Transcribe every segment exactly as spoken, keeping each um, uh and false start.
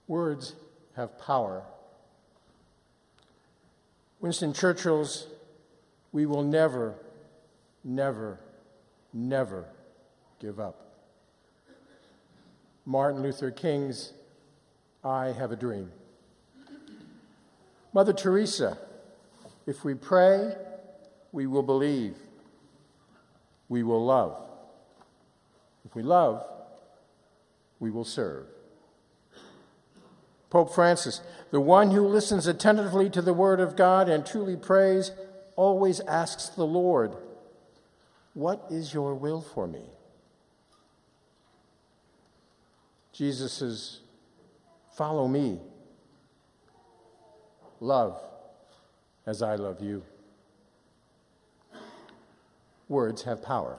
Words have power. Winston Churchill's, "We will never, never, never give up." Martin Luther King's, "I have a dream." Mother Teresa, "If we pray, we will believe. We will love. If we love, we will serve." Pope Francis, "The one who listens attentively to the word of God and truly prays always asks the Lord, 'What is your will for me?'" Jesus' "Follow me. Love as I love you." Words have power.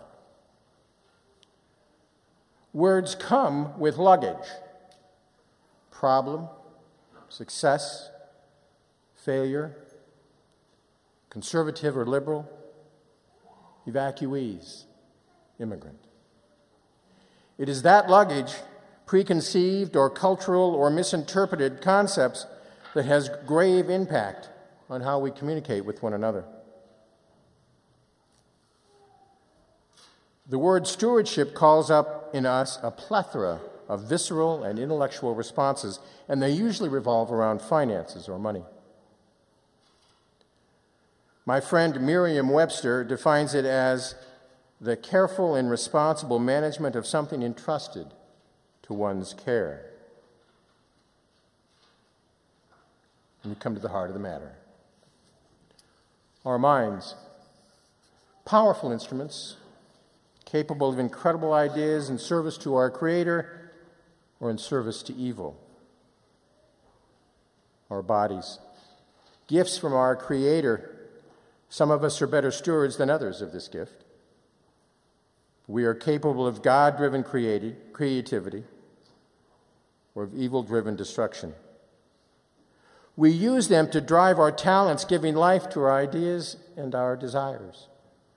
Words come with luggage. Problem, success, failure, conservative or liberal, evacuees, immigrant. It is that luggage, preconceived or cultural or misinterpreted concepts, that has grave impact on how we communicate with one another. The word stewardship calls up in us a plethora of visceral and intellectual responses, and they usually revolve around finances or money. My friend Merriam-Webster defines it as the careful and responsible management of something entrusted to one's care. And we come to the heart of the matter. Our minds, powerful instruments, capable of incredible ideas in service to our Creator or in service to evil. Our bodies, gifts from our Creator. Some of us are better stewards than others of this gift. We are capable of God-driven creati- creativity or of evil-driven destruction. We use them to drive our talents, giving life to our ideas and our desires.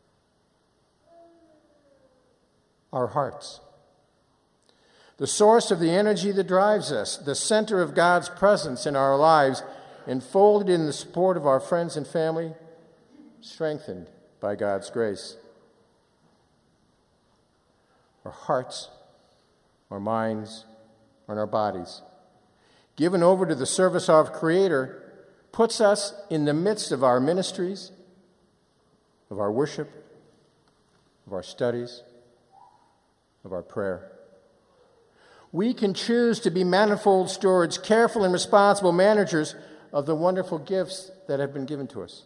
Our hearts, the source of the energy that drives us, the center of God's presence in our lives, enfolded in the support of our friends and family, strengthened by God's grace. Our hearts, our minds, and our bodies, given over to the service of our Creator, puts us in the midst of our ministries, of our worship, of our studies, of our prayer. We can choose to be manifold stewards, careful and responsible managers of the wonderful gifts that have been given to us.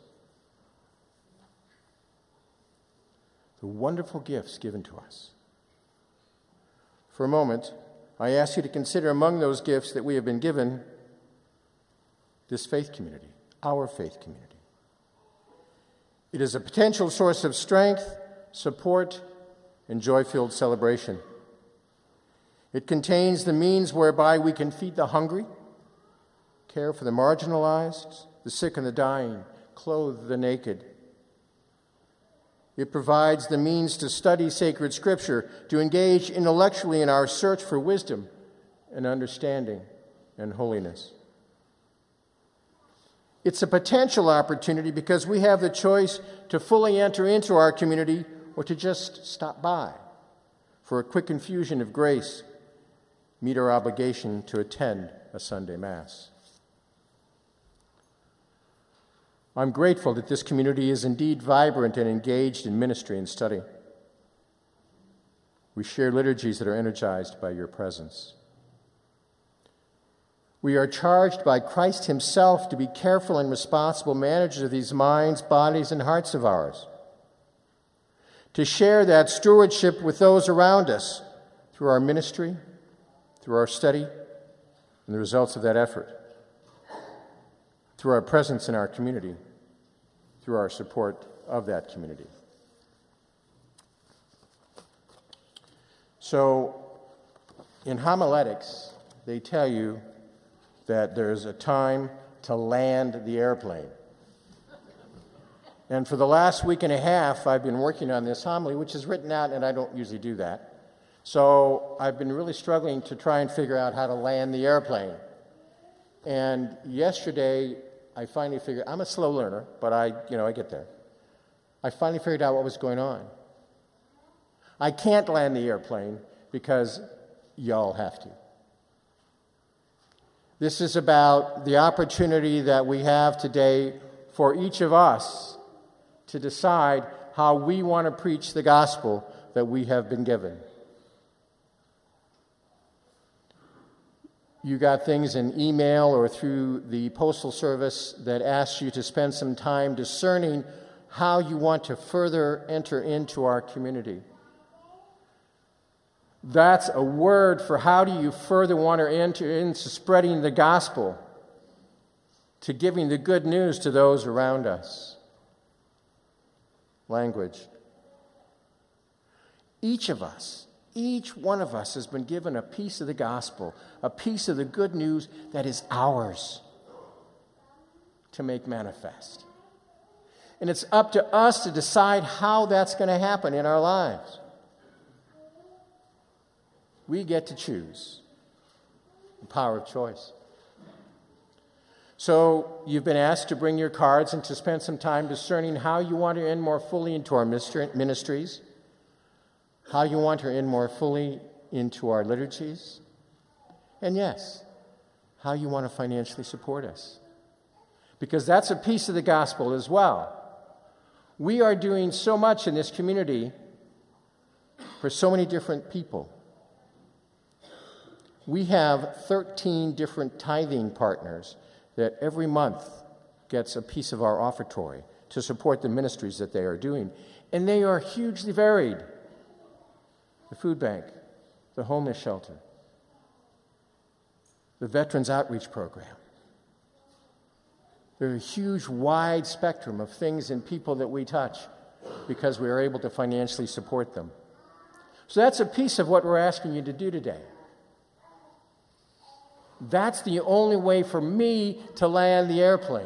The wonderful gifts given to us. For a moment, I ask you to consider among those gifts that we have been given this faith community, our faith community. It is a potential source of strength, support, and joy-filled celebration. It contains the means whereby we can feed the hungry, care for the marginalized, the sick and the dying, clothe the naked. It provides the means to study sacred scripture, to engage intellectually in our search for wisdom and understanding and holiness. It's a potential opportunity because we have the choice to fully enter into our community or to just stop by for a quick infusion of grace, meet our obligation to attend a Sunday Mass. I'm grateful that this community is indeed vibrant and engaged in ministry and study. We share liturgies that are energized by your presence. We are charged by Christ himself to be careful and responsible managers of these minds, bodies, and hearts of ours, to share that stewardship with those around us through our ministry, through our study, and the results of that effort, through our presence in our community, through our support of that community. So, in homiletics, they tell you that there's a time to land the airplane. And for the last week and a half, I've been working on this homily, which is written out, and I don't usually do that. So I've been really struggling to try and figure out how to land the airplane. And yesterday, I finally figured, I'm a slow learner, but I, you know, I get there. I finally figured out what was going on. I can't land the airplane because y'all have to. This is about the opportunity that we have today for each of us to decide how we want to preach the gospel that we have been given. You got things in email or through the postal service that asks you to spend some time discerning how you want to further enter into our community. That's a word for how do you further want to enter into spreading the gospel, to giving the good news to those around us. Language. Each of us, each one of us has been given a piece of the gospel, a piece of the good news that is ours to make manifest. And it's up to us to decide how that's going to happen in our lives. We get to choose. The power of choice. So you've been asked to bring your cards and to spend some time discerning how you want to enter more fully into our ministries, how you want to enter more fully into our liturgies, and yes, how you want to financially support us. Because that's a piece of the gospel as well. We are doing so much in this community for so many different people. We have thirteen different tithing partners that every month gets a piece of our offertory to support the ministries that they are doing. And they are hugely varied. The food bank, the homeless shelter, the Veterans Outreach Program. There's a huge, wide spectrum of things and people that we touch because we are able to financially support them. So that's a piece of what we're asking you to do today. That's the only way for me to land the airplane,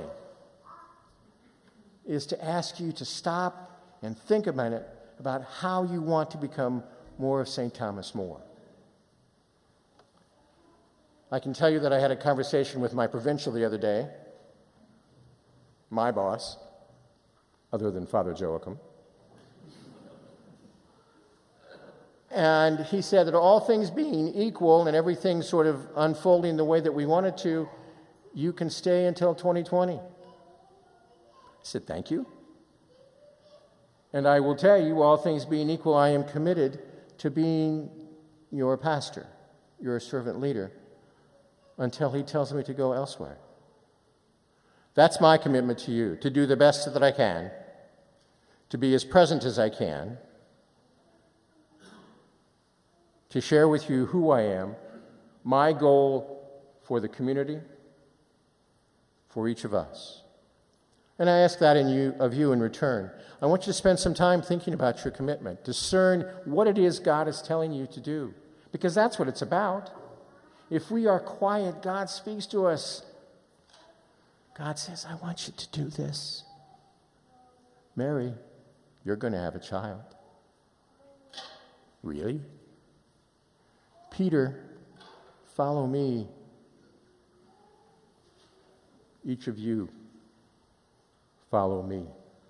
is to ask you to stop and think a minute about how you want to become more of Saint Thomas More. I can tell you that I had a conversation with my provincial the other day, my boss, other than Father Joachim. And he said that all things being equal and everything sort of unfolding the way that we wanted to, you can stay until twenty twenty. I said, thank you. And I will tell you, all things being equal, I am committed to being your pastor, your servant leader, until he tells me to go elsewhere. That's my commitment to you, to do the best that I can, to be as present as I can, to share with you who I am, my goal for the community, for each of us. And I ask that in you, of you in return. I want you to spend some time thinking about your commitment. Discern what it is God is telling you to do, because that's what it's about. If we are quiet, God speaks to us. God says, I want you to do this. Mary, you're going to have a child. Really? Peter, follow me. Each of you, follow me.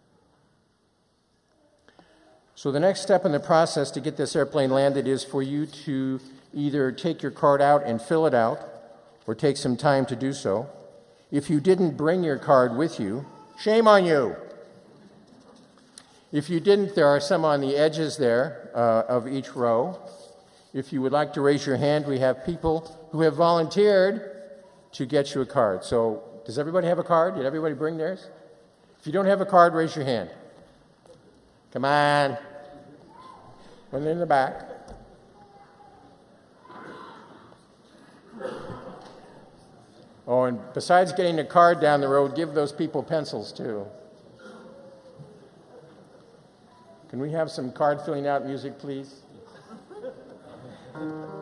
So the next step in the process to get this airplane landed is for you to either take your card out and fill it out, or take some time to do so. If you didn't bring your card with you, shame on you. If you didn't, there are some on the edges there uh, of each row. If you would like to raise your hand, we have people who have volunteered to get you a card. So, does everybody have a card? Did everybody bring theirs? If you don't have a card, raise your hand. Come on. One in the back. Oh, and besides getting a card down the road, give those people pencils too. Can we have some card filling out music, please?